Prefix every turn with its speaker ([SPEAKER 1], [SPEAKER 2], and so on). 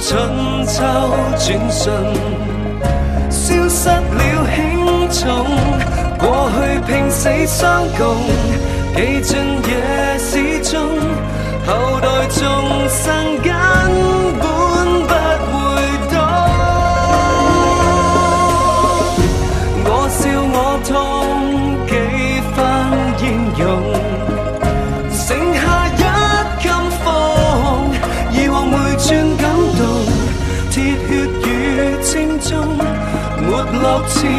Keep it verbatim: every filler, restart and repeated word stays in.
[SPEAKER 1] 春秋轉瞬，消失了輕重，過去拼死相共，記進野史中，後代眾生根本不會懂。我笑我痛，幾番英勇，剩下一襟風，以往每轉感動，鐵血與青中，沒落似